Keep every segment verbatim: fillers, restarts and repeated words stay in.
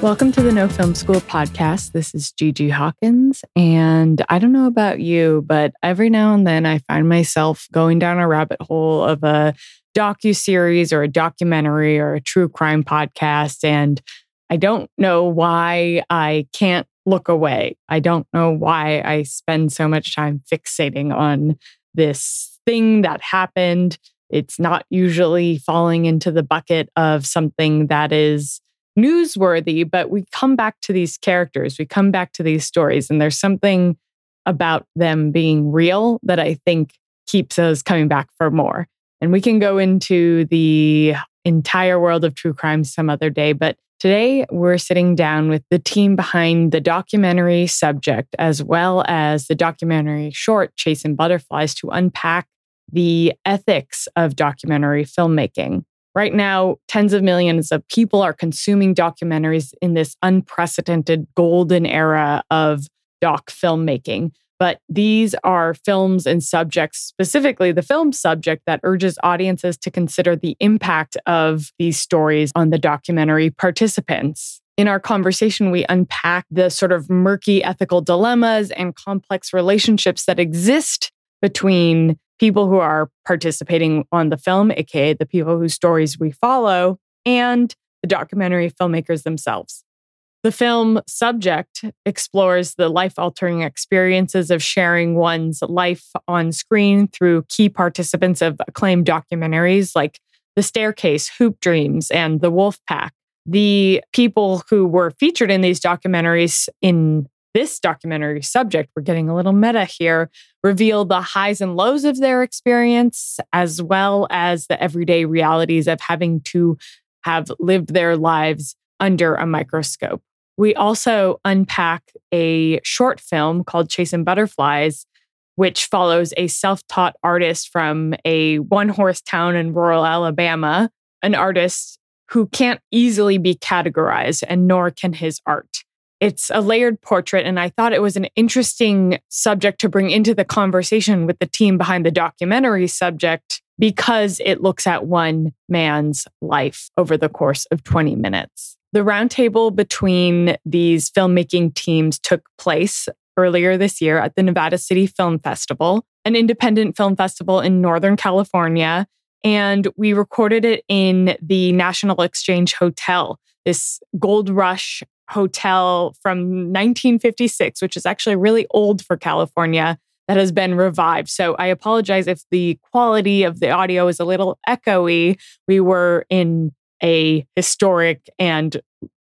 Welcome to the No Film School podcast. This is Gigi Hawkins, and I don't know about you, but every now and then I find myself going down a rabbit hole of a docuseries or a documentary or a true crime podcast, and I don't know why I can't look away. I don't know why I spend so much time fixating on this thing that happened. It's not usually falling into the bucket of something that is newsworthy, but we come back to these characters, we come back to these stories, and there's something about them being real that I think keeps us coming back for more. And we can go into the entire world of true crime some other day, but today we're sitting down with the team behind the documentary Subject, as well as the documentary short Chasing Butterflies, to unpack the ethics of documentary filmmaking. Right now, tens of millions of people are consuming documentaries in this unprecedented golden era of doc filmmaking. But these are films and subjects, specifically the film Subject, that urges audiences to consider the impact of these stories on the documentary participants. In our conversation, we unpack the sort of murky ethical dilemmas and complex relationships that exist between people who are participating on the film, aka the people whose stories we follow, and the documentary filmmakers themselves. The film Subject explores the life-altering experiences of sharing one's life on screen through key participants of acclaimed documentaries like The Staircase, Hoop Dreams, and The Wolf Pack. The people who were featured in these documentaries in this documentary Subject, we're getting a little meta here, reveal the highs and lows of their experience, as well as the everyday realities of having to have lived their lives under a microscope. We also unpack a short film called Chasing Butterflies, which follows a self-taught artist from a one-horse town in rural Alabama, an artist who can't easily be categorized, and nor can his art. It's a layered portrait, and I thought it was an interesting subject to bring into the conversation with the team behind the documentary Subject because it looks at one man's life over the course of twenty minutes. The roundtable between these filmmaking teams took place earlier this year at the Nevada City Film Festival, an independent film festival in Northern California, and we recorded it in the National Exchange Hotel, this gold rush hotel from nineteen fifty-six, which is actually really old for California, that has been revived. So I apologize if the quality of the audio is a little echoey. We were in a historic and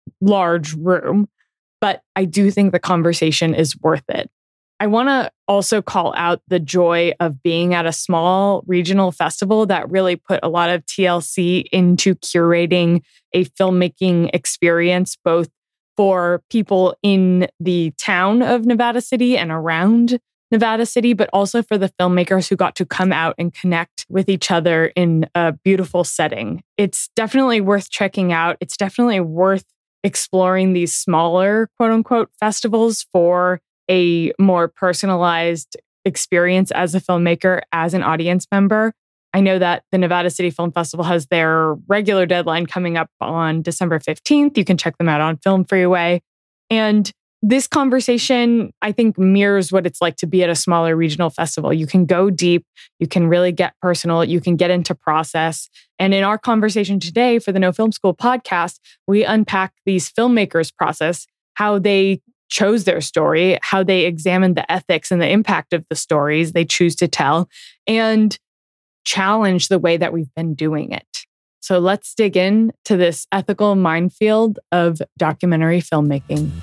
large room, but I do think the conversation is worth it. I want to also call out the joy of being at a small regional festival that really put a lot of T L C into curating a filmmaking experience, both for people in the town of Nevada City and around Nevada City, but also for the filmmakers who got to come out and connect with each other in a beautiful setting. It's definitely worth checking out. It's definitely worth exploring these smaller, quote unquote, festivals for a more personalized experience as a filmmaker, as an audience member. I know that the Nevada City Film Festival has their regular deadline coming up on December fifteenth. You can check them out on Film Freeway. And this conversation, I think, mirrors what it's like to be at a smaller regional festival. You can go deep, you can really get personal, you can get into process. And in our conversation today for the No Film School podcast, we unpack these filmmakers' process, how they chose their story, how they examined the ethics and the impact of the stories they choose to tell, and challenge the way that we've been doing it. So let's dig in to this ethical minefield of documentary filmmaking.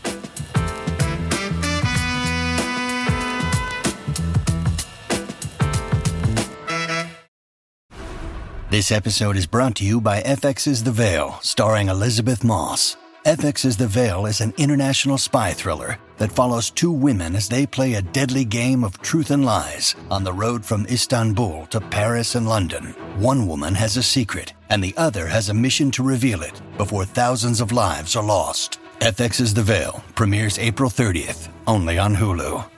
This episode is brought to you by F X's The Veil, starring Elizabeth Moss. F X's The Veil is an international spy thriller that follows two women as they play a deadly game of truth and lies on the road from Istanbul to Paris and London. One woman has a secret, and the other has a mission to reveal it before thousands of lives are lost. F X's The Veil premieres April thirtieth, only on Hulu.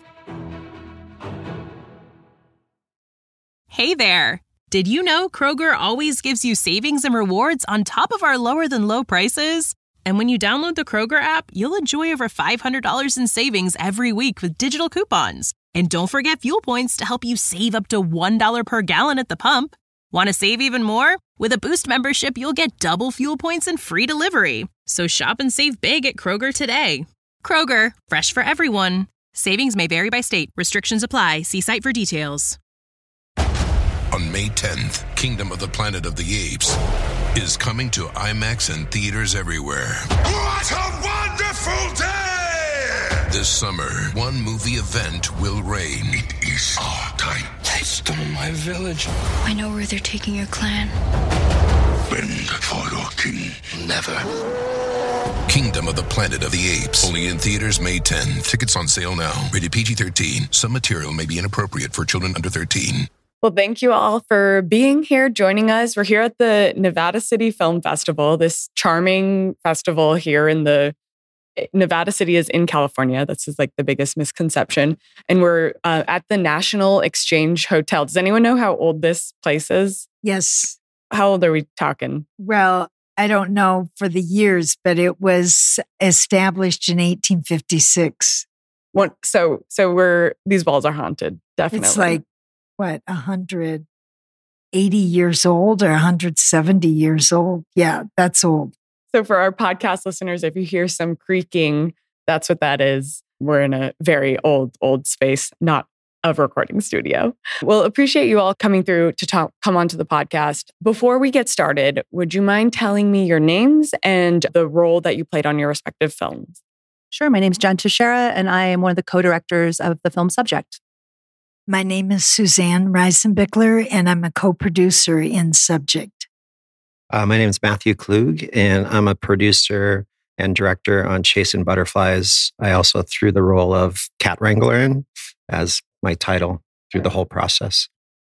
Hey there! Did you know Kroger always gives you savings and rewards on top of our lower-than-low prices? And when you download the Kroger app, you'll enjoy over five hundred dollars in savings every week with digital coupons. And don't forget fuel points to help you save up to one dollar per gallon at the pump. Want to save even more? With a Boost membership, you'll get double fuel points and free delivery. So shop and save big at Kroger today. Kroger, fresh for everyone. Savings may vary by state. Restrictions apply. See site for details. On May tenth, Kingdom of the Planet of the Apes is coming to IMAX and theaters everywhere. What a wonderful day! This summer, one movie event will reign. It is our time. They stole my village. I know where they're taking your clan. Bend for your king. Never. Kingdom of the Planet of the Apes. Only in theaters May tenth. Tickets on sale now. Rated P G thirteen. Some material may be inappropriate for children under thirteen. Well, thank you all for being here, joining us. We're here at the Nevada City Film Festival, this charming festival here in the Nevada City is in California. That's just like the biggest misconception. And we're uh, at the National Exchange Hotel. Does anyone know how old this place is? Yes. How old are we talking? Well, I don't know for the years, but it was established in eighteen fifty-six. What? So, so we're these walls are haunted. Definitely. It's like what, one hundred eighty years old or one hundred seventy years old? Yeah, that's old. So for our podcast listeners, if you hear some creaking, that's what that is. We're in a very old, old space, not a recording studio. Well, appreciate you all coming through to talk, come onto the podcast. Before we get started, would you mind telling me your names and the role that you played on your respective films? Sure. My name is Jen Teixeira, and I am one of the co-directors of the film Subject. My name is Suzanne Reisenbichler, and I'm a co-producer in Subject. Uh, my name is Matthew Klug, and I'm a producer and director on Chasing Butterflies. I also threw the role of cat wrangler in as my title through the whole process.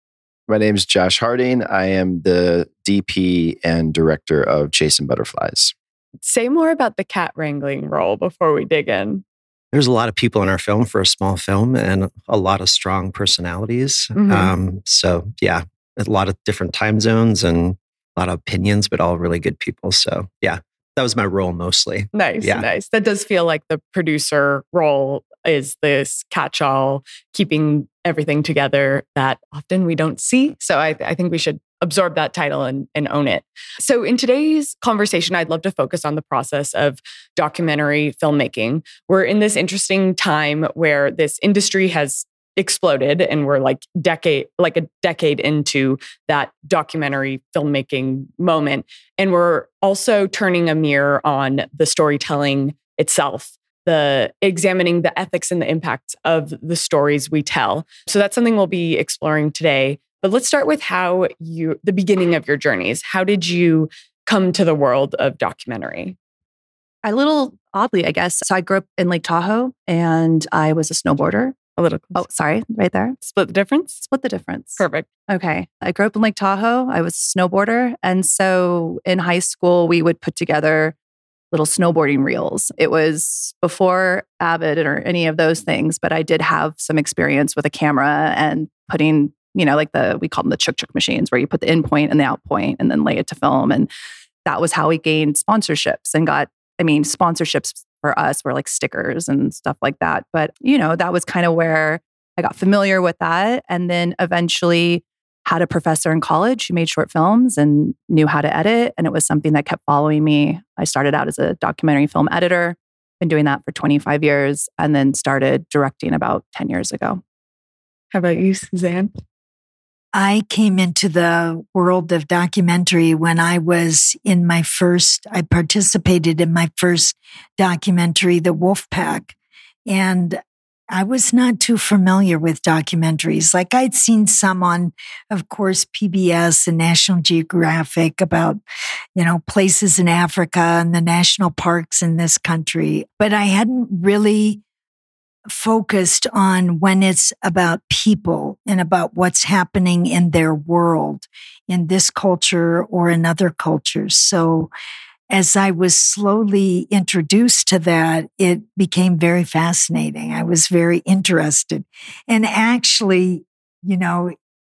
My name is Josh Harding. I am the D P and director of Chasing Butterflies. Say more about the cat wrangling role before we dig in. There's a lot of people in our film for a small film and a lot of strong personalities. Mm-hmm. Um, so yeah, a lot of different time zones and a lot of opinions, but all really good people. So yeah, that was my role mostly. Nice, yeah. nice. That does feel like the producer role is this catch-all, keeping everything together that often we don't see. So I, I think we should absorb that title and, and own it. So in today's conversation, I'd love to focus on the process of documentary filmmaking. We're in this interesting time where this industry has exploded and we're like decade, like a decade into that documentary filmmaking moment. And we're also turning a mirror on the storytelling itself, the examining the ethics and the impacts of the stories we tell. So that's something we'll be exploring today. But let's start with how you, the beginning of your journeys. How did you come to the world of documentary? A little oddly, I guess. So I grew up in Lake Tahoe and I was a snowboarder. A little. Oh, sorry, right there. Split the difference? Split the difference. Perfect. Okay. I grew up in Lake Tahoe. I was a snowboarder. And so in high school, we would put together little snowboarding reels. It was before Avid or any of those things, but I did have some experience with a camera and putting, you know, like the, we call them the chuk chuk machines, where you put the in point and the out point and then lay it to film. And that was how we gained sponsorships and got, I mean, sponsorships for us were like stickers and stuff like that. But, you know, that was kind of where I got familiar with that. And then eventually had a professor in college who made short films and knew how to edit. And it was something that kept following me. I started out as a documentary film editor, been doing that for twenty-five years, and then started directing about ten years ago. How about you, Suzanne? I came into the world of documentary when I was in my first, I participated in my first documentary, The Wolf Pack. And I was not too familiar with documentaries. Like I'd seen some on, of course, P B S and National Geographic about, you know, places in Africa and the national parks in this country. But I hadn't really focused on when it's about people and about what's happening in their world, in this culture or in other cultures. So as I was slowly introduced to that, it became very fascinating. I was very interested. And actually, you know,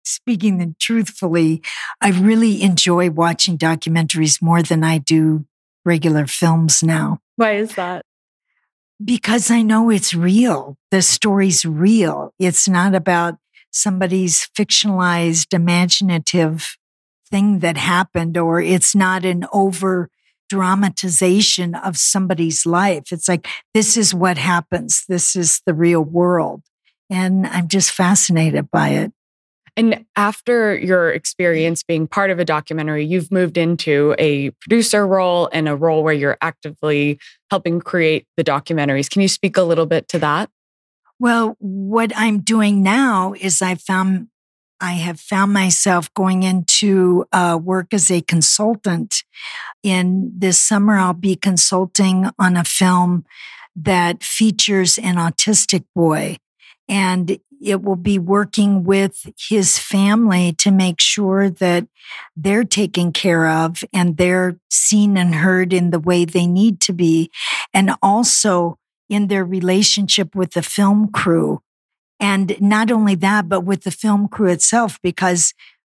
speaking truthfully, I really enjoy watching documentaries more than I do regular films now. Why is that? Because I know it's real. The story's real. It's not about somebody's fictionalized, imaginative thing that happened, or it's not an over dramatization of somebody's life. It's like, this is what happens. This is the real world. And I'm just fascinated by it. And after your experience being part of a documentary, you've moved into a producer role and a role where you're actively helping create the documentaries. Can you speak a little bit to that? Well, what I'm doing now is I found I have found myself going into uh, work as a consultant. In this summer, I'll be consulting on a film that features an autistic boy, and it will be working with his family to make sure that they're taken care of and they're seen and heard in the way they need to be, and also in their relationship with the film crew. And not only that, but with the film crew itself, because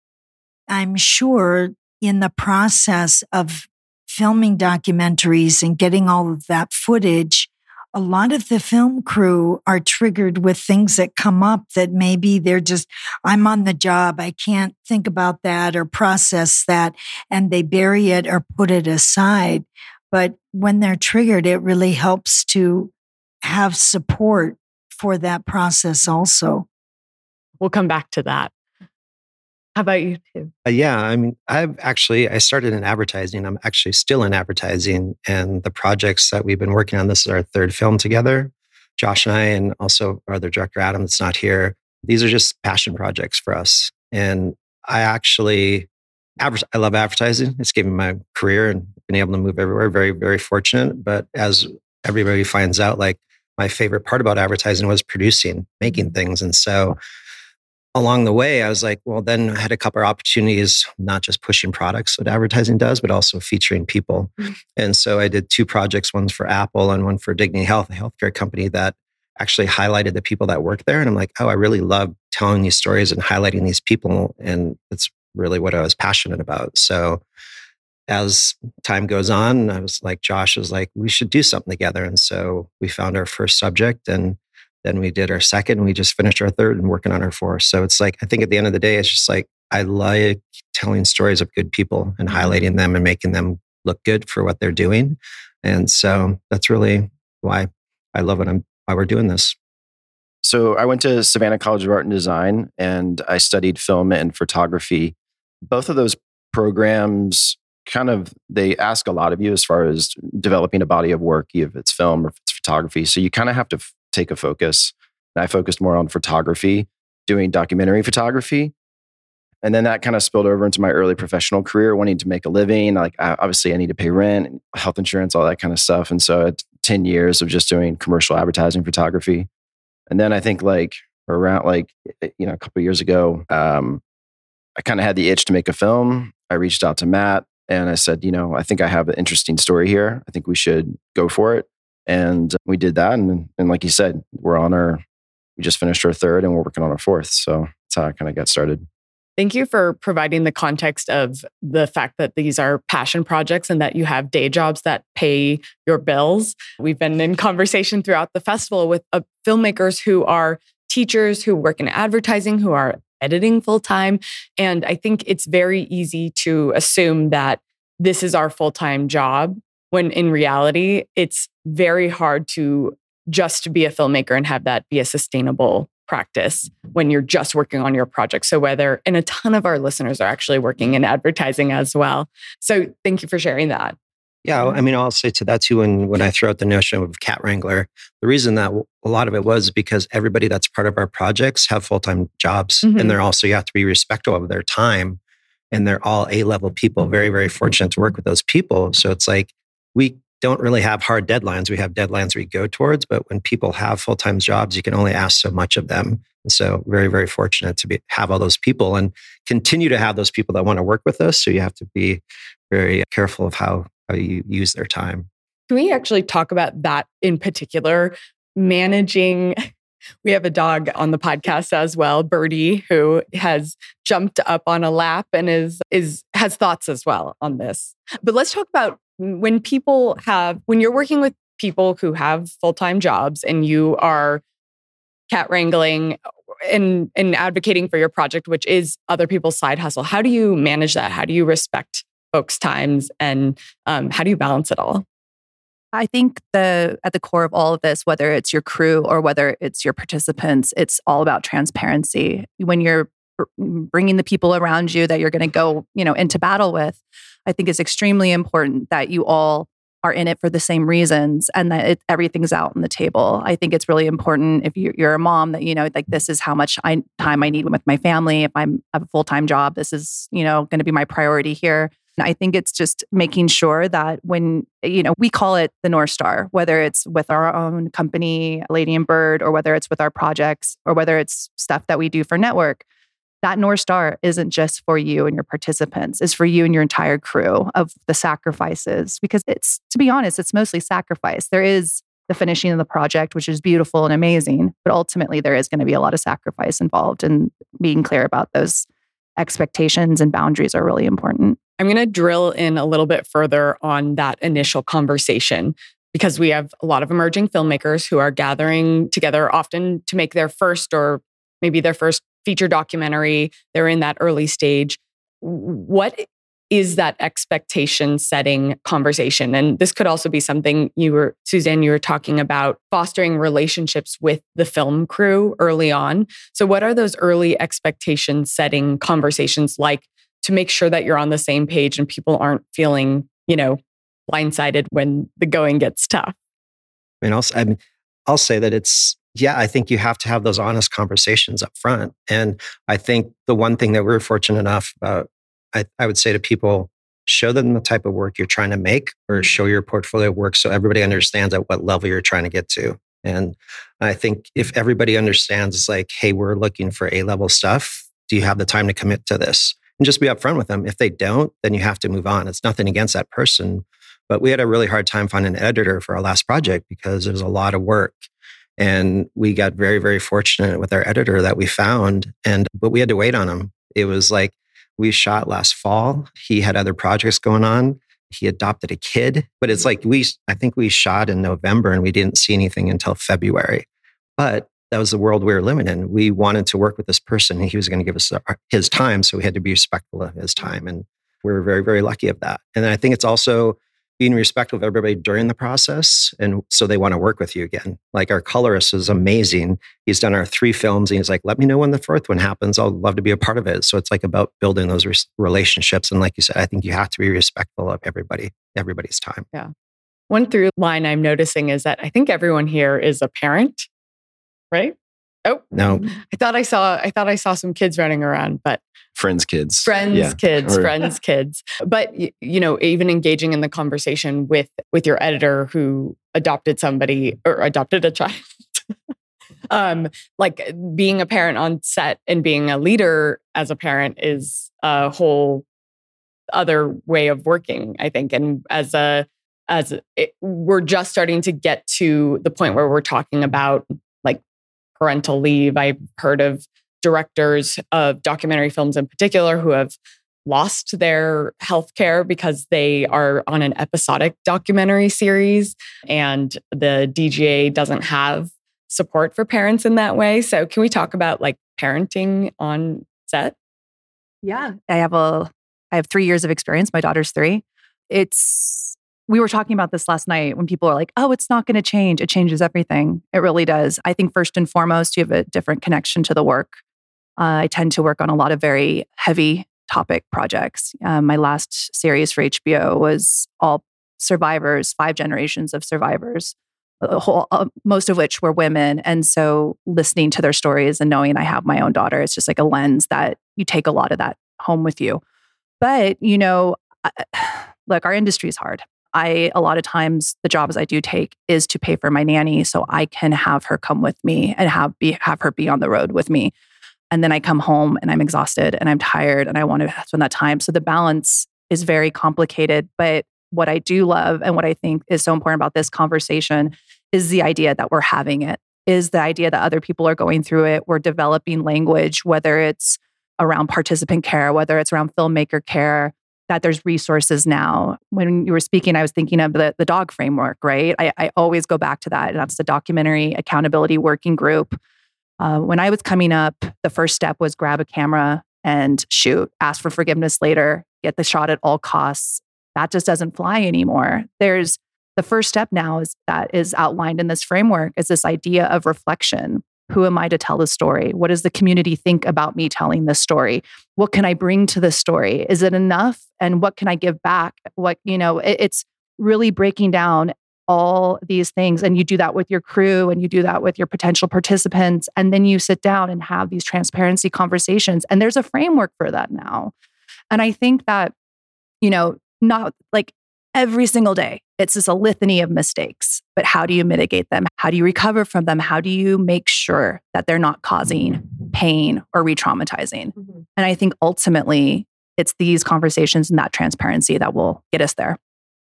I'm sure in the process of filming documentaries and getting all of that footage, a lot of the film crew are triggered with things that come up that maybe they're just, I'm on the job, I can't think about that or process that, and they bury it or put it aside. But when they're triggered, it really helps to have support for that process also. We'll come back to that. How about you too? Uh, yeah, I mean, I've actually, I started in advertising. I'm actually still in advertising, and the projects that we've been working on, this is our third film together, Josh and I, and also our other director, Adam, that's not here. These are just passion projects for us. And I actually, adver- I love advertising. It's given me my career and been able to move everywhere. Very, very fortunate. But as everybody finds out, like, my favorite part about advertising was producing, making things. And so along the way, I was like, well, then I had a couple of opportunities, not just pushing products, what advertising does, but also featuring people. Mm-hmm. And so I did two projects, one for Apple and one for Dignity Health, a healthcare company that actually highlighted the people that work there. And I'm like, oh, I really love telling these stories and highlighting these people. And it's really what I was passionate about. So as time goes on, I was like, Josh was like, we should do something together. And so we found our first subject, and then we did our second, and we just finished our third and working on our fourth. So it's like, I think at the end of the day, it's just like, I like telling stories of good people and highlighting them and making them look good for what they're doing. And so that's really why I love it. I'm, why we're doing this. So I went to Savannah College of Art and Design, and I studied film and photography. Both of those programs kind of, they ask a lot of you as far as developing a body of work, if it's film or if it's photography. So you kind of have to f- take a focus. And I focused more on photography, doing documentary photography. And then that kind of spilled over into my early professional career, wanting to make a living. Like, I, obviously I need to pay rent, health insurance, all that kind of stuff. And so it's ten years of just doing commercial advertising photography. And then I think like around like, you know, a couple of years ago, um, I kind of had the itch to make a film. I reached out to Matt and I said, you know, I think I have an interesting story here. I think we should go for it. And we did that. And, and like you said, we're on our, we just finished our third and we're working on our fourth. So that's how I kind of got started. Thank you for providing the context of the fact that these are passion projects and that you have day jobs that pay your bills. We've been in conversation throughout the festival with uh, filmmakers who are teachers, who work in advertising, who are editing full-time. And I think it's very easy to assume that this is our full-time job, when in reality, it's very hard to just to be a filmmaker and have that be a sustainable practice when you're just working on your project. So whether, and a ton of our listeners are actually working in advertising as well. So thank you for sharing that. Yeah, I mean, I'll say to that too, when, when I throw out the notion of cat wrangler, the reason that a lot of it was because everybody that's part of our projects have full-time jobs. Mm-hmm. And they're also, you have to be respectful of their time. And they're all A-level people, very, very fortunate to work with those people. So it's like, we don't really have hard deadlines. We have deadlines we go towards, but when people have full-time jobs, you can only ask so much of them. And so very, very fortunate to be, have all those people and continue to have those people that want to work with us. So you have to be very careful of how, how you use their time. Can we actually talk about that in particular? Managing, we have a dog on the podcast as well, Birdie, who has jumped up on a lap and is is has thoughts as well on this. But let's talk about when people have, when you're working with people who have full-time jobs and you are cat wrangling and, and advocating for your project, which is other people's side hustle, how do you manage that? How do you respect folks' times and um, how do you balance it all? I think the at the core of all of this, whether it's your crew or whether it's your participants, it's all about transparency. When you're bringing the people around you that you're going to go, you know, into battle with, I think it's extremely important that you all are in it for the same reasons and that it, everything's out on the table. I think it's really important if you're, you're a mom that, you know, like this is how much I, time I need with my family. If I'm I have a full-time job, this is, you know, going to be my priority here. I think it's just making sure that when, you know, we call it the North Star, whether it's with our own company, Lady and Bird, or whether it's with our projects, or whether it's stuff that we do for Network, that North Star isn't just for you and your participants, it's for you and your entire crew of the sacrifices. Because it's, to be honest, it's mostly sacrifice. There is the finishing of the project, which is beautiful and amazing, but ultimately there is going to be a lot of sacrifice involved, and being clear about those expectations and boundaries are really important. I'm going to drill in a little bit further on that initial conversation because we have a lot of emerging filmmakers who are gathering together often to make their first or maybe their first feature documentary. They're in that early stage. What is that expectation setting conversation? And this could also be something you were, Suzanne, you were talking about fostering relationships with the film crew early on. So what are those early expectation setting conversations like to make sure that you're on the same page and people aren't feeling, you know, blindsided when the going gets tough? I mean, I'll, I mean, I'll say that it's, yeah, I think you have to have those honest conversations up front. And I think the one thing that we're fortunate enough about, I, I would say to people, show them the type of work you're trying to make or show your portfolio of work so everybody understands at what level you're trying to get to. And I think if everybody understands, it's like, hey, we're looking for A-level stuff. Do you have the time to commit to this? And just be upfront with them. If they don't, then you have to move on. It's nothing against that person. But we had a really hard time finding an editor for our last project because it was a lot of work. And we got very, very fortunate with our editor that we found. And but we had to wait on him. It was like we shot last fall. He had other projects going on. He adopted a kid. But it's like we, I think we shot in November and we didn't see anything until February. But that was the world we were living in. We wanted to work with this person and he was going to give us his time. So we had to be respectful of his time. And we were very, very lucky of that. And I think it's also being respectful of everybody during the process. And so they want to work with you again. Like our colorist is amazing. He's done our three films and he's like, let me know when the fourth one happens. I'll love to be a part of it. So it's like about building those re- relationships. And like you said, I think you have to be respectful of everybody, everybody's time. Yeah. One through line I'm noticing is that I think everyone here is a parent, right? Oh, no. I thought I saw, I thought I saw some kids running around, but friends' kids, friends, yeah. kids, or, friends, kids. But, you know, even engaging in the conversation with, with your editor who adopted somebody or adopted a child, um, like being a parent on set and being a leader as a parent is a whole other way of working, I think. And as a, as it, we're just starting to get to the point where we're talking about like parental leave. I've heard of directors of documentary films in particular who have lost their healthcare because they are on an episodic documentary series and the D G A doesn't have support for parents in that way. So can we talk about like parenting on set? Yeah, I have a I have three years of experience. My daughter's three. It's We were talking about this last night when people are like, oh, it's not going to change. It changes everything. It really does. I think first and foremost, you have a different connection to the work. Uh, I tend to work on a lot of very heavy topic projects. Um, my last series for H B O was all survivors, five generations of survivors, a whole, uh, most of which were women. And so listening to their stories and knowing I have my own daughter, it's just like a lens that you take a lot of that home with you. But, you know, look, our industry is hard. I, a lot of times the jobs I do take is to pay for my nanny so I can have her come with me and have be have her be on the road with me. And then I come home and I'm exhausted and I'm tired and I want to spend that time. So the balance is very complicated. But what I do love and what I think is so important about this conversation is the idea that we're having it, is the idea that other people are going through it. We're developing language, whether it's around participant care, whether it's around filmmaker care, that there's resources now. When you were speaking, I was thinking of the, the DOG framework, right? I, I always go back to that. And that's the Documentary Accountability Working Group. Uh, when I was coming up, the first step was grab a camera and shoot, ask for forgiveness later, get the shot at all costs. That just doesn't fly anymore. There's the first step now is that is outlined in this framework is this idea of reflection. Who am I to tell the story? What does the community think about me telling this story? What can I bring to this story? Is it enough? And what can I give back? What, you know, it, it's really breaking down all these things. And you do that with your crew and you do that with your potential participants. And then you sit down and have these transparency conversations. And there's a framework for that now. And I think that, you know, not like every single day, it's just a litany of mistakes, but how do you mitigate them? How do you recover from them? How do you make sure that they're not causing pain or re-traumatizing? Mm-hmm. And I think ultimately it's these conversations and that transparency that will get us there.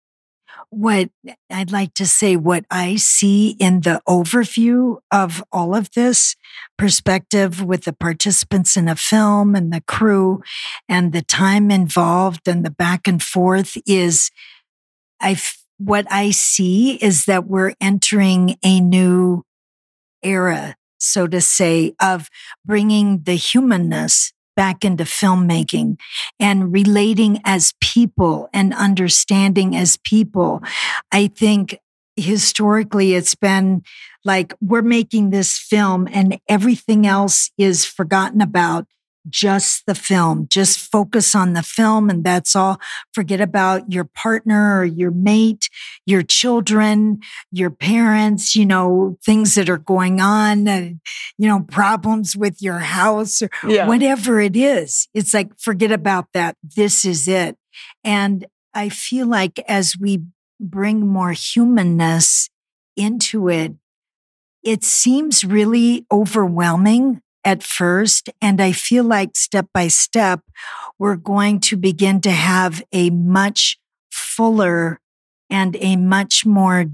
What I'd like to say, what I see in the overview of all of this perspective with the participants in a film and the crew and the time involved and the back and forth is I what I see is that we're entering a new era, so to say, of bringing the humanness back into filmmaking and relating as people and understanding as people. I think historically it's been like we're making this film and everything else is forgotten about. Just the film, just focus on the film and that's all. Forget about your partner or your mate, your children, your parents, you know, things that are going on, uh, you know, problems with your house or yeah. whatever it is. It's like, forget about that. This is it. And I feel like as we bring more humanness into it, it seems really overwhelming at first. And I feel like step by step, we're going to begin to have a much fuller and a much more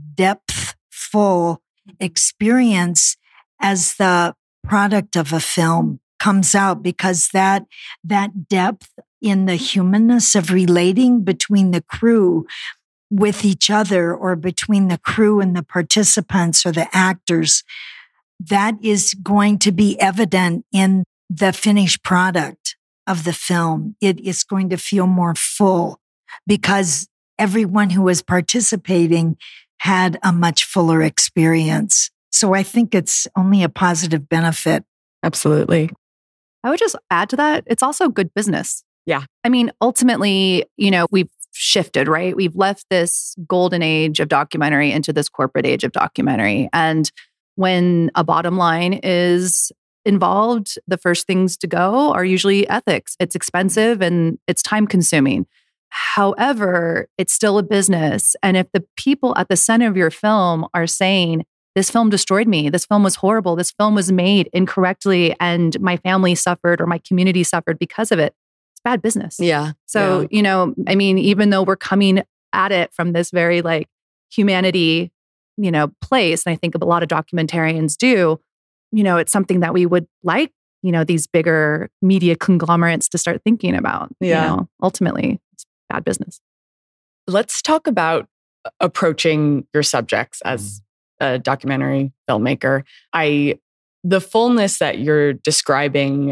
depthful experience as the product of a film comes out, because that, that depth in the humanness of relating between the crew with each other or between the crew and the participants or the actors, that is going to be evident in the finished product of the film. It is going to feel more full because everyone who was participating had a much fuller experience. So I think it's only a positive benefit. Absolutely. I would just add to that, it's also good business. Yeah. I mean, ultimately, you know, we've shifted, right? We've left this golden age of documentary into this corporate age of documentary. And when a bottom line is involved, the first things to go are usually ethics. It's expensive and it's time consuming. However, it's still a business. And if the people at the center of your film are saying, this film destroyed me, this film was horrible, this film was made incorrectly, and my family suffered or my community suffered because of it, it's bad business. Yeah. So, yeah. you know, I mean, even though we're coming at it from this very like humanity, you know, place, and I think a lot of documentarians do, you know, it's something that we would like, you know, these bigger media conglomerates to start thinking about. Yeah. You know, ultimately, it's bad business. Let's talk about approaching your subjects as a documentary filmmaker. I, the fullness that you're describing,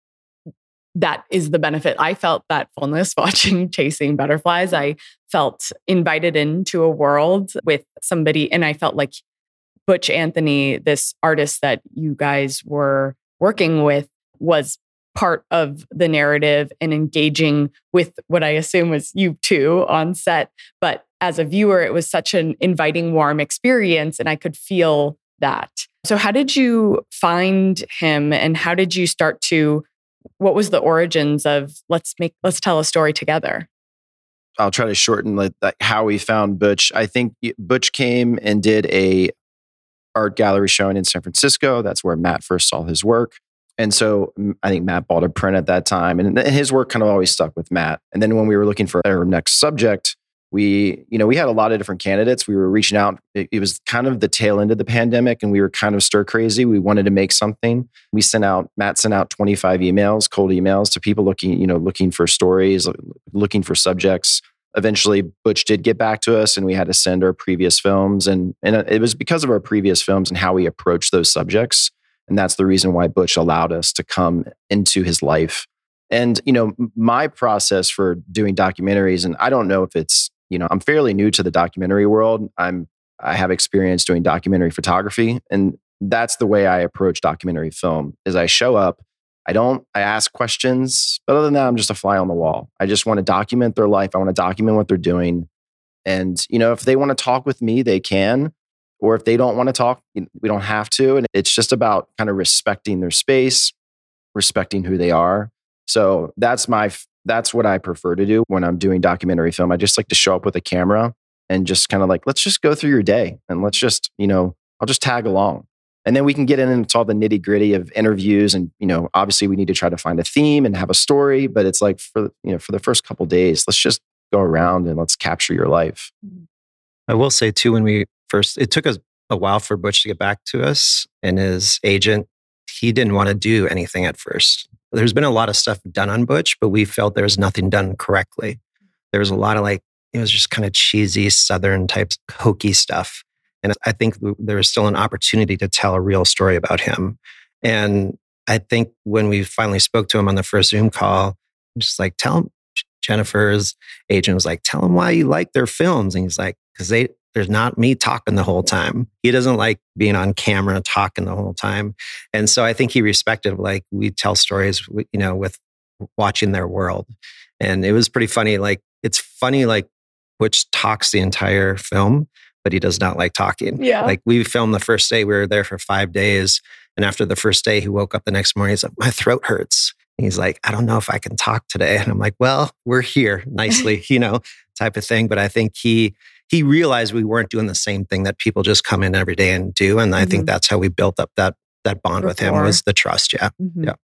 that is the benefit. I felt that fullness watching Chasing Butterflies. I felt invited into a world with somebody, and I felt like Butch Anthony, this artist that you guys were working with, was part of the narrative and engaging with what I assume was you two on set. But as a viewer, it was such an inviting, warm experience, and I could feel that. So how did you find him, and how did you start to, what was the origins of let's make, let's tell a story together? I'll try to shorten like, like how we found Butch. I think Butch came and did a art gallery showing in San Francisco. That's where Matt first saw his work. And so I think Matt bought a print at that time, and his work kind of always stuck with Matt. And then when we were looking for our next subject, We, you know, we had a lot of different candidates. We were reaching out. It, it was kind of the tail end of the pandemic and we were kind of stir crazy. We wanted to make something. We sent out, Matt sent out twenty-five emails, cold emails to people looking, you know, looking for stories, looking for subjects. Eventually Butch did get back to us and we had to send our previous films. And, and it was because of our previous films and how we approached those subjects. And that's the reason why Butch allowed us to come into his life. And, you know, my process for doing documentaries, and I don't know if it's, you know, I'm fairly new to the documentary world. I'm, I have experience doing documentary photography. And that's the way I approach documentary film is I show up, I don't, I ask questions, but other than that, I'm just a fly on the wall. I just want to document their life. I want to document what they're doing. And, you know, if they want to talk with me, they can, or if they don't want to talk, we don't have to. And it's just about kind of respecting their space, respecting who they are. So that's my, that's what I prefer to do when I'm doing documentary film. I just like to show up with a camera and just kind of like, let's just go through your day and let's just, you know, I'll just tag along. And then we can get in into all the nitty gritty of interviews. And, you know, obviously we need to try to find a theme and have a story, but it's like for, you know, for the first couple of days, let's just go around and let's capture your life. I will say too, when we first, it took us a while for Butch to get back to us and his agent, he didn't want to do anything at first. There's been a lot of stuff done on Butch, but we felt there was nothing done correctly. There was a lot of like, it was just kind of cheesy Southern type hokey stuff. And I think there was still an opportunity to tell a real story about him. And I think when we finally spoke to him on the first Zoom call, just like, tell him, Jennifer's agent was like, tell him why you like their films. And he's like, because they, there's not me talking the whole time. He doesn't like being on camera talking the whole time. And so I think he respected, like, we tell stories, you know, with watching their world. And it was pretty funny. Like, it's funny, like, Butch talks the entire film, but he does not like talking. Yeah. Like, we filmed the first day, we were there for five days. And after the first day, he woke up the next morning, he's like, my throat hurts. And he's like, I don't know if I can talk today. And I'm like, well, we're here nicely, you know, type of thing. But I think he, he realized we weren't doing the same thing that people just come in every day and do. And I mm-hmm. think that's how we built up that, that bond Rapport. with him, was the trust. Yeah. Mm-hmm. Yeah.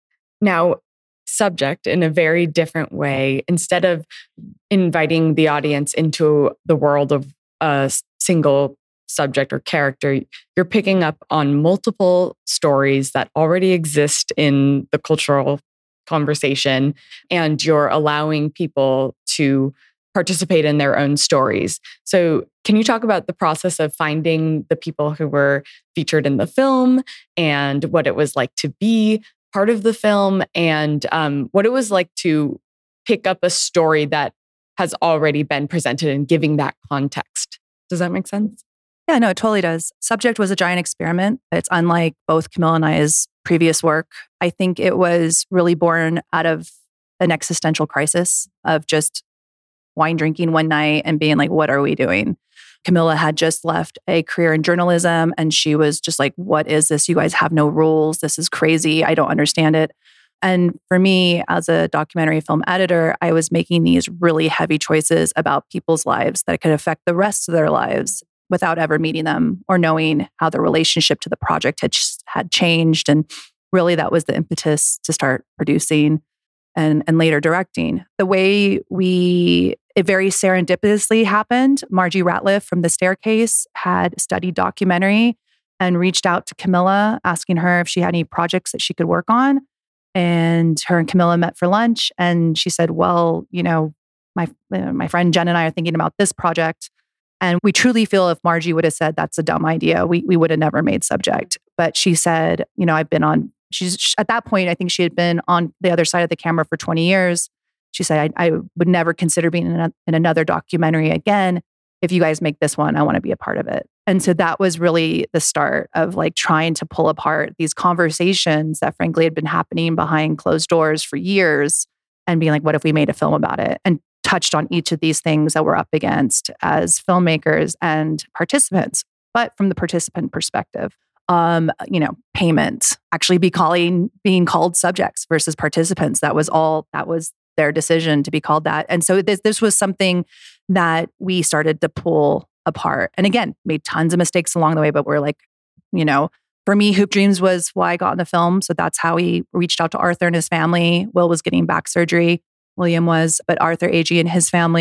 Now, subject in a very different way, instead of inviting the audience into the world of a single subject or character, you're picking up on multiple stories that already exist in the cultural conversation, and you're allowing people to participate in their own stories. So can you talk about the process of finding the people who were featured in the film and what it was like to be part of the film, and um, what it was like to pick up a story that has already been presented and giving that context? Does that make sense? Yeah, no, it totally does. Subject was a giant experiment. It's unlike both Camilla and I's previous work. I think it was really born out of an existential crisis of just wine drinking one night and being like, what are we doing? Camilla had just left a career in journalism and she was just like, what is this? You guys have no rules. This is crazy. I don't understand it. And for me, as a documentary film editor, I was making these really heavy choices about people's lives that could affect the rest of their lives without ever meeting them or knowing how the relationship to the project had, had changed. And really, that was the impetus to start producing and, and later directing. The way we, it very serendipitously happened. Margie Ratliff from The Staircase had studied documentary and reached out to Camilla, asking her if she had any projects that she could work on. And her and Camilla met for lunch. And she said, well, you know, my, uh, my friend Jen and I are thinking about this project. And we truly feel if Margie would have said, that's a dumb idea, we we would have never made Subject. But she said, you know, I've been on, she's at that point, I think she had been on the other side of the camera for twenty years. She said, I, I would never consider being in, a, in another documentary again. If you guys make this one, I want to be a part of it. And so that was really the start of like trying to pull apart these conversations that frankly had been happening behind closed doors for years and being like, what if we made a film about it? And touched on each of these things that we're up against as filmmakers and participants, but from the participant perspective. Um, you know, payment, actually be calling, being called subjects versus participants. That was all, that was their decision to be called that. And so this, this was something that we started to pull apart. And again, made tons of mistakes along the way, but we're like, you know, for me, Hoop Dreams was why I got in the film. So that's how we reached out to Arthur and his family. Will was getting back surgery. William was, but Arthur Agee and his family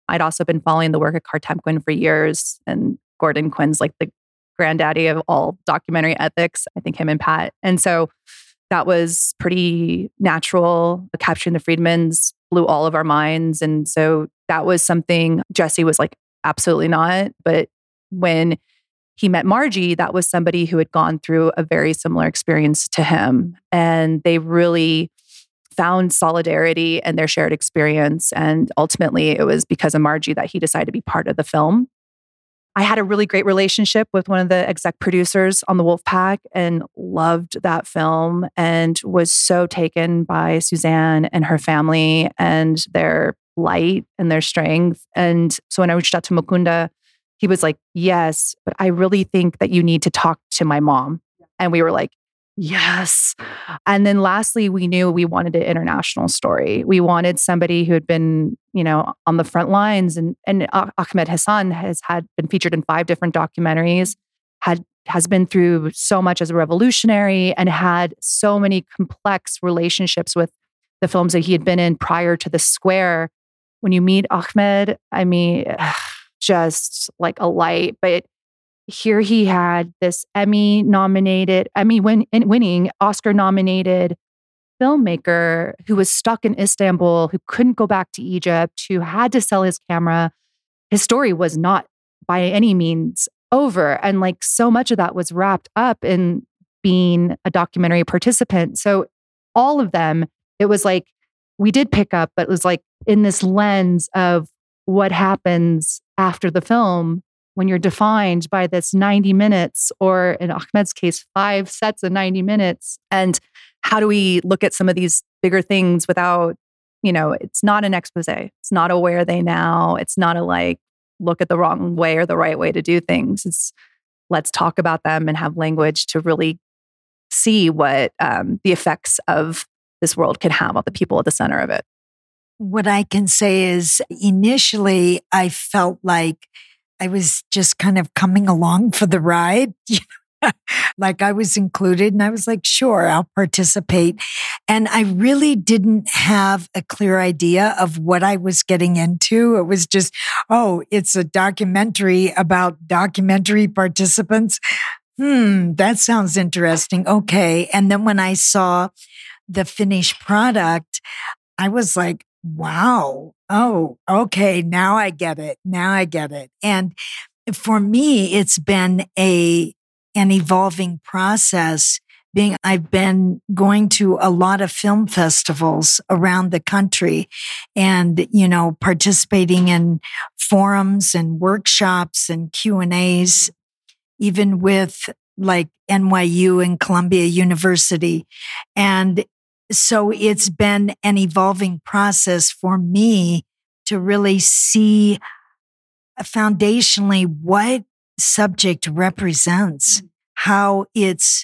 I'd also been following the work of Cartemp Quinn for years, and Gordon Quinn's like the granddaddy of all documentary ethics. I think him and Pat. And so that was pretty natural. Capturing the Friedmans blew all of our minds. And so that was something Jesse was like, absolutely not. But when he met Margie, that was somebody who had gone through a very similar experience to him. And they really found solidarity in their shared experience. And ultimately, it was because of Margie that he decided to be part of the film. I had a really great relationship with one of the exec producers on the Wolfpack and loved that film and was so taken by Suzanne and her family and their light and their strength. And so when I reached out to Mukunda, he was like, yes, but I really think that you need to talk to my mom. And we were like, yes. And then lastly, we knew we wanted an international story. We wanted somebody who had been, you know, on the front lines. And, and Ahmed Hassan has had been featured in five different documentaries, had has been through so much as a revolutionary and had so many complex relationships with the films that he had been in prior to The Square. When you meet Ahmed, I mean, just like a light. But here he had this Emmy nominated, Emmy win, winning, Oscar nominated filmmaker who was stuck in Istanbul, who couldn't go back to Egypt, who had to sell his camera. His story was not by any means over. And like so much of that was wrapped up in being a documentary participant. So all of them, it was like, we did pick up, but it was like in this lens of what happens after the film when you're defined by this ninety minutes, or in Ahmed's case, five sets of ninety minutes. And how do we look at some of these bigger things without, you know, it's not an expose. It's not a where are they now. It's not a like, look at the wrong way or the right way to do things. It's let's talk about them and have language to really see what um, the effects of this world can have on the people at the center of it. What I can say is initially I felt like I was just kind of coming along for the ride, you know, like I was included and I was like, sure, I'll participate. And I really didn't have a clear idea of what I was getting into. It was just, oh, it's a documentary about documentary participants. Hmm, that sounds interesting. Okay. And then when I saw the finished product, I was like, wow. Oh, okay. Now I get it. Now I get it. And for me, it's been a, an evolving process. Being, I've been going to a lot of film festivals around the country and, you know, participating in forums and workshops and Q and A's, even with like N Y U and Columbia University. And so it's been an evolving process for me to really see foundationally what subject represents, how it's,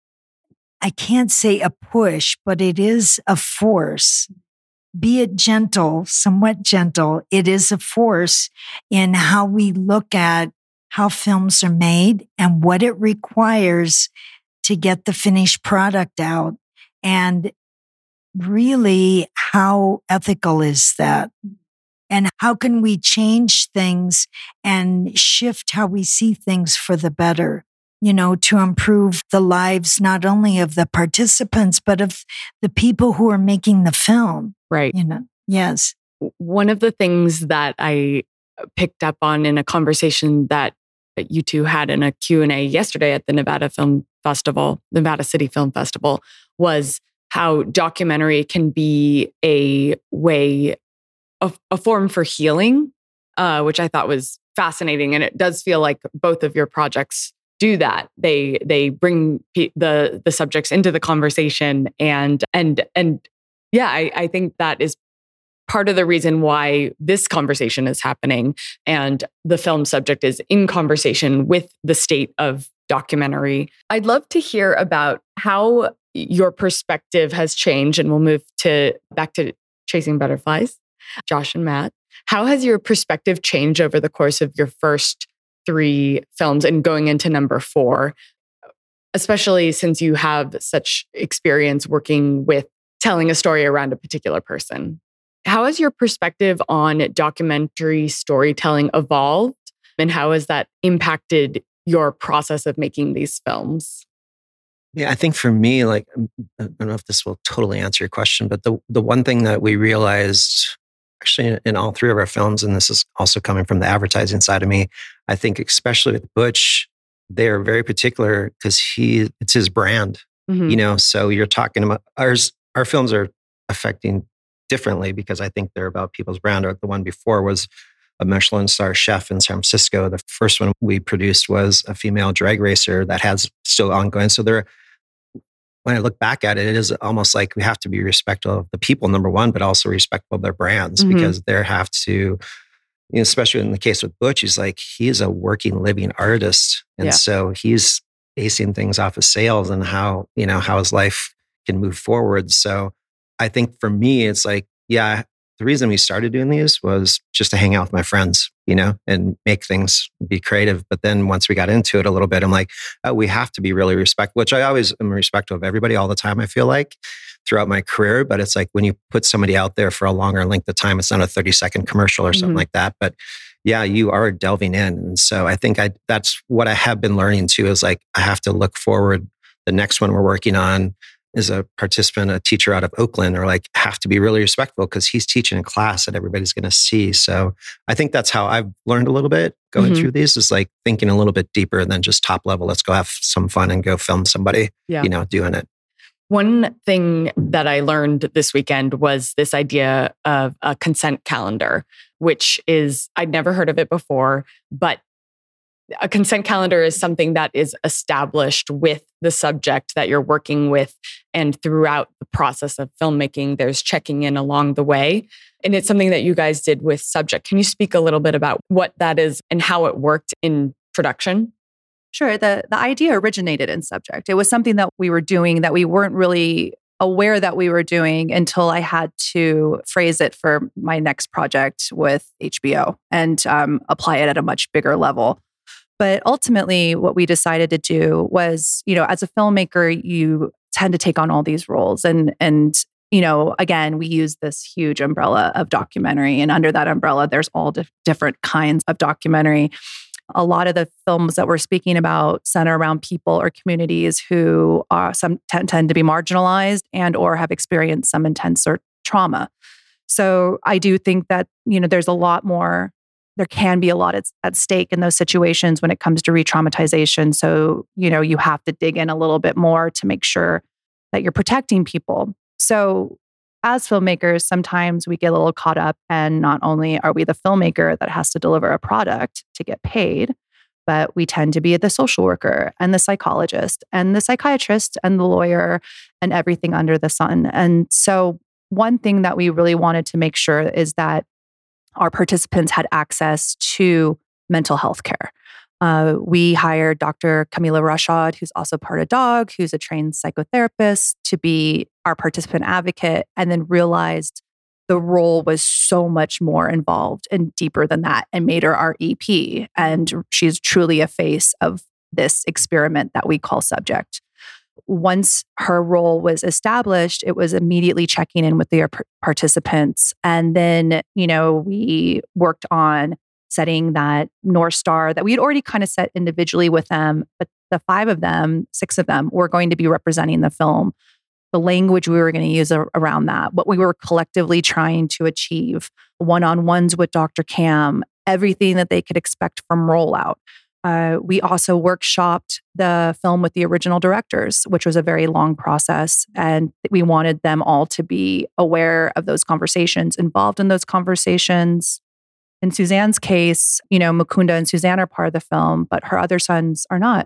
I can't say a push, but it is a force. Be it gentle, somewhat gentle, it is a force in how we look at how films are made and what it requires to get the finished product out. And really, how ethical is that? And how can we change things and shift how we see things for the better, you know, to improve the lives not only of the participants, but of the people who are making the film. Right. You know, yes. One of the things that I picked up on in a conversation that you two had in a Q and A yesterday at the Nevada Film Festival, Nevada City Film Festival, was how documentary can be a way, a, a form for healing, uh, which I thought was fascinating. And it does feel like both of your projects do that. They they bring pe- the the subjects into the conversation, and and and yeah, I, I think that is part of the reason why this conversation is happening, and the film subject is in conversation with the state of documentary. I'd love to hear about how your perspective has changed, and we'll move to back to Chasing Butterflies, Josh and Matt. How has your perspective changed over the course of your first three films and going into number four, especially since you have such experience working with telling a story around a particular person? How has your perspective on documentary storytelling evolved? And how has that impacted your process of making these films? Yeah, I think for me, like, I don't know if this will totally answer your question, but the, the one thing that we realized actually in, in all three of our films, and this is also coming from the advertising side of me, I think especially with Butch, they're very particular because he, it's his brand, mm-hmm. you know, so you're talking about ours, our films are affecting differently because I think they're about people's brand. Or the one before was a Michelin star chef in San Francisco. The first one we produced was a female drag racer that has still ongoing. So there, when I look back at it, it is almost like we have to be respectful of the people, number one, but also respectful of their brands mm-hmm. because they have to, you know, especially in the case with Butch, he's like, he is a working, living artist. And yeah. so he's basing things off of sales and how, you know, how his life can move forward. So I think for me, it's like, yeah, the reason we started doing these was just to hang out with my friends, you know, and make things be creative. But then once we got into it a little bit, I'm like, oh, we have to be really respectful, which I always am respectful of everybody all the time, I feel like, throughout my career. But it's like when you put somebody out there for a longer length of time, it's not a thirty second commercial or something mm-hmm. like that. But yeah, you are delving in. And so I think I that's what I have been learning too, is like, I have to look forward. The next one we're working on is a participant, a teacher out of Oakland, or like have to be really respectful because he's teaching a class that everybody's going to see. So I think that's how I've learned a little bit going mm-hmm. through these, is like thinking a little bit deeper than just top level. Let's go have some fun and go film somebody, yeah. you know, doing it. One thing that I learned this weekend was this idea of a consent calendar, which is, I'd never heard of it before, but a consent calendar is something that is established with the subject that you're working with. And throughout the process of filmmaking, there's checking in along the way. And it's something that you guys did with Subject. Can you speak a little bit about what that is and how it worked in production? Sure. The, the idea originated in Subject. It was something that we were doing that we weren't really aware that we were doing until I had to phrase it for my next project with H B O and um, apply it at a much bigger level. But ultimately, what we decided to do was, you know, as a filmmaker, you tend to take on all these roles. And, and you know, again, we use this huge umbrella of documentary. And under that umbrella, there's all di- different kinds of documentary. A lot of the films that we're speaking about center around people or communities who are some tend, tend to be marginalized and or have experienced some intense or trauma. So I do think that, you know, there's a lot more there can be a lot at, at stake in those situations when it comes to re-traumatization. So, you know, you have to dig in a little bit more to make sure that you're protecting people. So as filmmakers, sometimes we get a little caught up, and not only are we the filmmaker that has to deliver a product to get paid, but we tend to be the social worker and the psychologist and the psychiatrist and the lawyer and everything under the sun. And so one thing that we really wanted to make sure is that our participants had access to mental health care. Uh, we hired Doctor Camila Rashad, who's also part of D O G, who's a trained psychotherapist, to be our participant advocate, and then realized the role was so much more involved and deeper than that, and made her our E P. And she's truly a face of this experiment that we call Subject. Once her role was established, it was immediately checking in with the participants. And then, you know, we worked on setting that North Star that we had already kind of set individually with them. But the five of them, six of them, were going to be representing the film. The language we were going to use around that, what we were collectively trying to achieve, one-on-ones with Doctor Cam, everything that they could expect from Rollout. Uh, we also workshopped the film with the original directors, which was a very long process. And we wanted them all to be aware of those conversations, involved in those conversations. In Suzanne's case, you know, Mukunda and Suzanne are part of the film, but her other sons are not.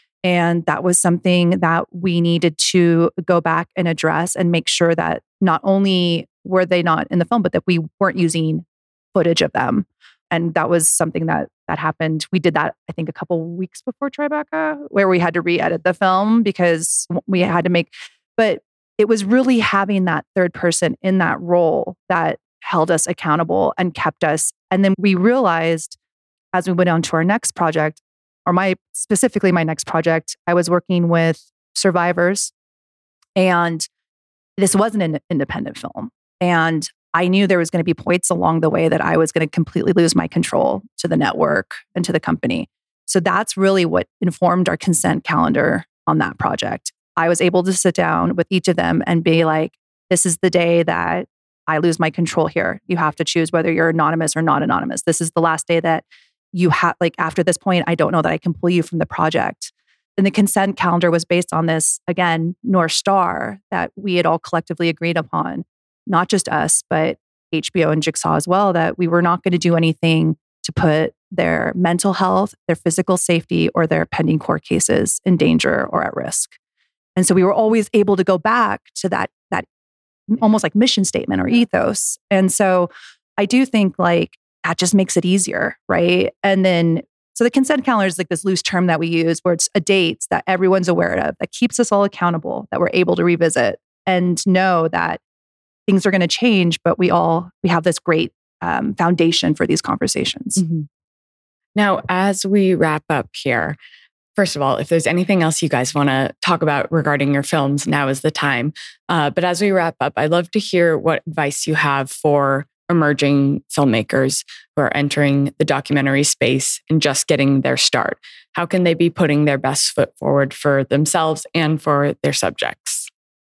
And that was something that we needed to go back and address and make sure that not only were they not in the film, but that we weren't using footage of them. And that was something that that happened. We did that, I think, a couple weeks before Tribeca, where we had to re-edit the film because we had to make, but it was really having that third person in that role that held us accountable and kept us. And then we realized as we went on to our next project, or my specifically my next project, I was working with survivors, and this wasn't an independent film. And I knew there was going to be points along the way that I was going to completely lose my control to the network and to the company. So that's really what informed our consent calendar on that project. I was able to sit down with each of them and be like, this is the day that I lose my control here. You have to choose whether you're anonymous or not anonymous. This is the last day that you have, like after this point, I don't know that I can pull you from the project. And the consent calendar was based on this, again, North Star that we had all collectively agreed upon, not just us, but H B O and Jigsaw as well, that we were not going to do anything to put their mental health, their physical safety, or their pending court cases in danger or at risk. And so we were always able to go back to that, that almost like mission statement or ethos. And so I do think like that just makes it easier, right? And then, so the consent calendar is like this loose term that we use where it's a date that everyone's aware of, that keeps us all accountable, that we're able to revisit and know that things are going to change, but we all, we have this great um, foundation for these conversations. Mm-hmm. Now, as we wrap up here, first of all, if there's anything else you guys want to talk about regarding your films, now is the time. Uh, but as we wrap up, I'd love to hear what advice you have for emerging filmmakers who are entering the documentary space and just getting their start. How can they be putting their best foot forward for themselves and for their subjects?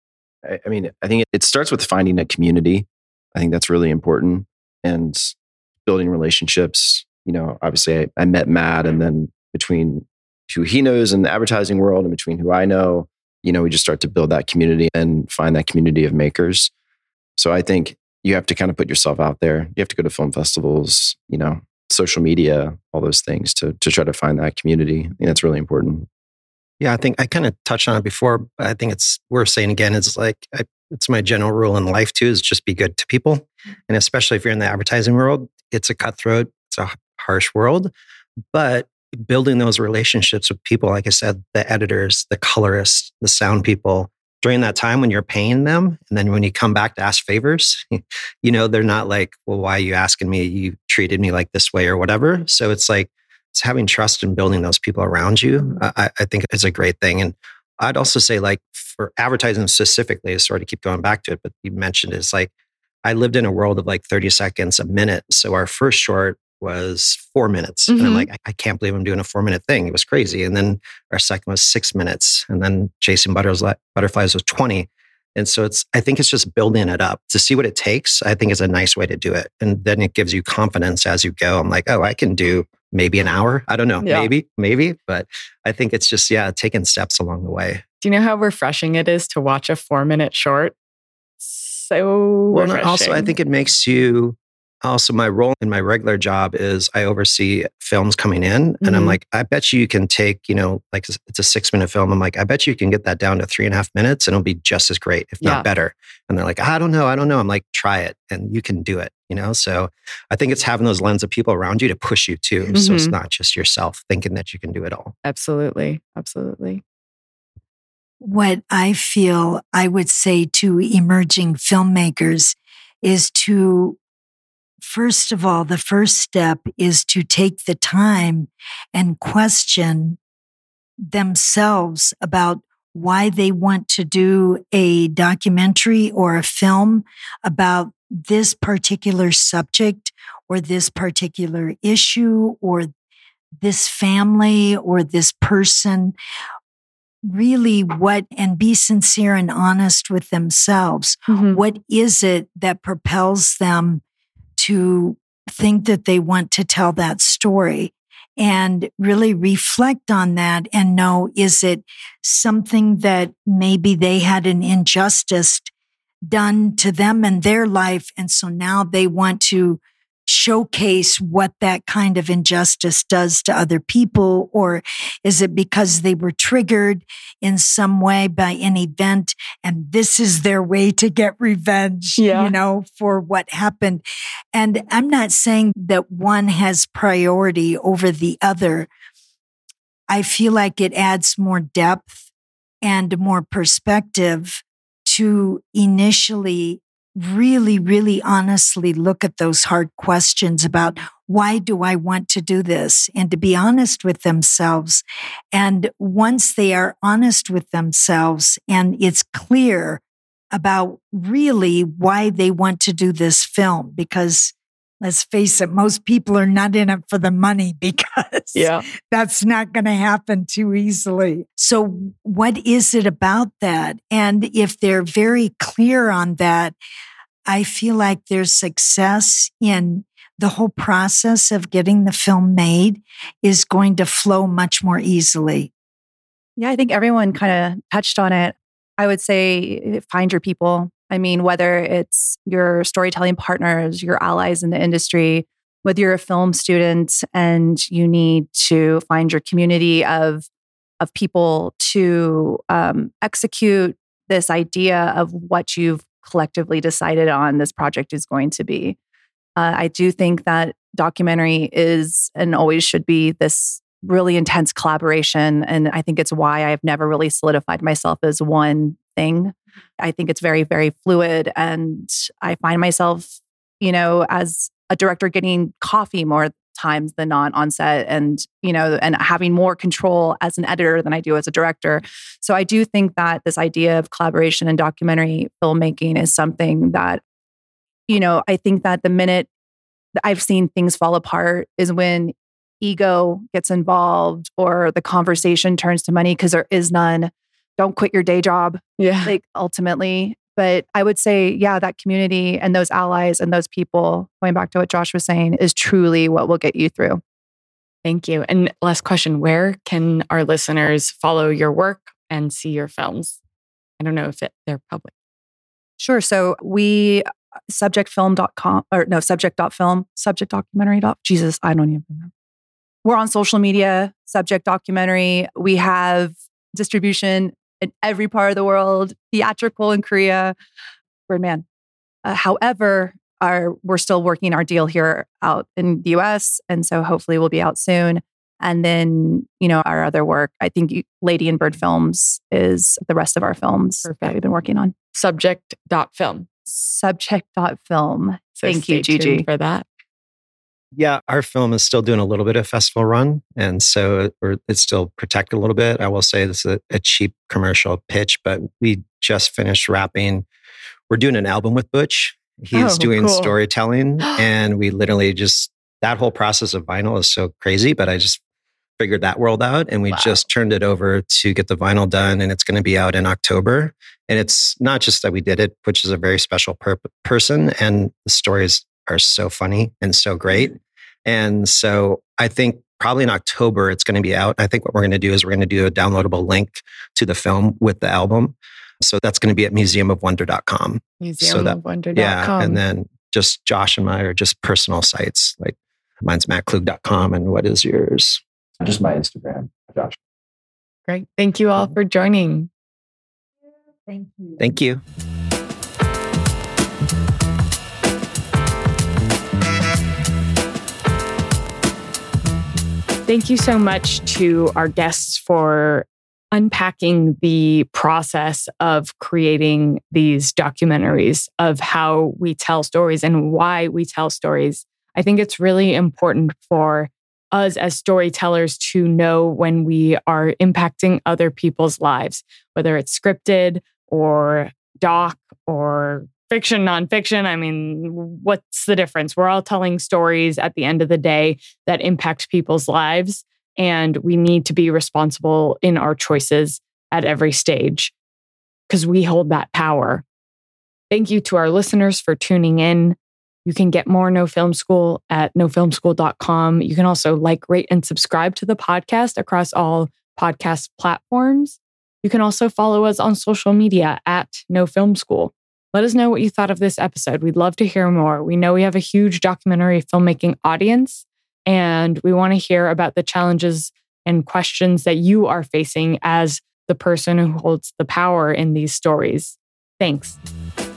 I, I mean, I think it starts with finding a community. I think that's really important, and building relationships. You know, obviously I, I met Matt, and then between who he knows in the advertising world and between who I know, you know, we just start to build that community and find that community of makers. So I think you have to kind of put yourself out there. You have to go to film festivals, you know, social media, all those things to to try to find that community. I think that's really important. Yeah, I think I kind of touched on it before, but I think it's worth saying again. It's like, I, it's my general rule in life too, is just be good to people. And especially if you're in the advertising world, it's a cutthroat, it's a harsh world, but building those relationships with people, like I said, the editors, the colorists, the sound people, during that time when you're paying them, and then when you come back to ask favors, you know, they're not like, well, why are you asking me? You treated me like this way or whatever. So it's like, it's having trust and building those people around you. I, I think it's a great thing. And I'd also say, like, for advertising specifically, sorry to keep going back to it, but you mentioned it's like, I lived in a world of like thirty seconds a minute. So our first short was four minutes. Mm-hmm. And I'm like, I, I can't believe I'm doing a four minute thing. It was crazy. And then our second was six minutes. And then Chasing Butterflies was twenty. And so it's, I think it's just building it up to see what it takes. I think is a nice way to do it. And then it gives you confidence as you go. I'm like, oh, I can do maybe an hour. I don't know. Yeah. Maybe, maybe. But I think it's just, yeah, taking steps along the way. Do you know how refreshing it is to watch a four minute short? So well, refreshing. Also, I think it makes you, also my role in my regular job is I oversee films coming in. Mm-hmm. And I'm like, I bet you can take, you know, like it's a six minute film. I'm like, I bet you can get that down to three and a half minutes and it'll be just as great, if yeah. not better. And they're like, I don't know. I don't know. I'm like, try it and you can do it, you know? So I think it's having those lens of people around you to push you too. Mm-hmm. So it's not just yourself thinking that you can do it all. Absolutely. Absolutely. What I feel I would say to emerging filmmakers is to, first of all, the first step is to take the time and question themselves about why they want to do a documentary or a film about this particular subject or this particular issue or this family or this person. Really what, and be sincere and honest with themselves. Mm-hmm. What is it that propels them to think that they want to tell that story? And really reflect on that and know, is it something that maybe they had an injustice done to them in their life, and so now they want to showcase what that kind of injustice does to other people? Or is it because they were triggered in some way by an event and this is their way to get revenge, yeah. you know, for what happened? And I'm not saying that one has priority over the other. I feel like it adds more depth and more perspective to initially really, really honestly look at those hard questions about why do I want to do this, and to be honest with themselves. And once they are honest with themselves and it's clear about really why they want to do this film, because let's face it, most people are not in it for the money, because yeah. that's not going to happen too easily. So what is it about that? And if they're very clear on that, I feel like there's success in the whole process of getting the film made is going to flow much more easily. Yeah, I think everyone kind of touched on it. I would say find your people. I mean, whether it's your storytelling partners, your allies in the industry, whether you're a film student and you need to find your community of, of people to um, execute this idea of what you've collectively decided on this project is going to be. Uh, I do think that documentary is and always should be this really intense collaboration. And I think it's why I've never really solidified myself as one thing. I think it's very, very fluid. And I find myself, you know, as a director getting coffee more times than not on set, and, you know, and having more control as an editor than I do as a director. So I do think that this idea of collaboration and documentary filmmaking is something that, you know, I think that the minute that I've seen things fall apart is when ego gets involved or the conversation turns to money, because there is none. Don't quit your day job. Yeah. Like ultimately. But I would say, yeah, that community and those allies and those people, going back to what Josh was saying, is truly what will get you through. Thank you. And last question, where can our listeners follow your work and see your films? I don't know if it, they're public. Sure. So we, subject film dot com, or no, subject dot film, subject documentary. Jesus, I don't even know. We're on social media, Subject Documentary. We have distribution in every part of the world, theatrical in Korea, Birdman. Uh, however, our, we're still working our deal here out in the U S. And so hopefully we'll be out soon. And then, you know, our other work, I think you, Lady and Bird Films is the rest of our films Perfect. That we've been working on. Subject dot film. Subject dot film. So Thank you, Gigi, for that. Yeah, our film is still doing a little bit of festival run. And so we're, it's still protected a little bit. I will say this is a, a cheap commercial pitch, but we just finished wrapping. We're doing an album with Butch. He's oh, doing cool. storytelling. And we literally just, that whole process of vinyl is so crazy, but I just figured that world out. And we wow. just turned it over to get the vinyl done. And it's going to be out in October. And it's not just that we did it, Butch is a very special per- person. And the stories are so funny and so great. And so I think probably in October, it's going to be out. I think what we're going to do is we're going to do a downloadable link to the film with the album. So that's going to be at museum of wonder dot com. museum of wonder dot com. Yeah. And then just Josh and my are just personal sites. Like mine's matt klug dot com. And what is yours? Just my Instagram, Josh. Great. Thank you all for joining. Thank you. Thank you. Thank you so much to our guests for unpacking the process of creating these documentaries, of how we tell stories and why we tell stories. I think it's really important for us as storytellers to know when we are impacting other people's lives, whether it's scripted or doc or fiction, nonfiction. I mean, what's the difference? We're all telling stories at the end of the day that impact people's lives, and we need to be responsible in our choices at every stage because we hold that power. Thank you to our listeners for tuning in. You can get more No Film School at no film school dot com. You can also like, rate, and subscribe to the podcast across all podcast platforms. You can also follow us on social media at No Film School. Let us know what you thought of this episode. We'd love to hear more. We know we have a huge documentary filmmaking audience, and we want to hear about the challenges and questions that you are facing as the person who holds the power in these stories. Thanks.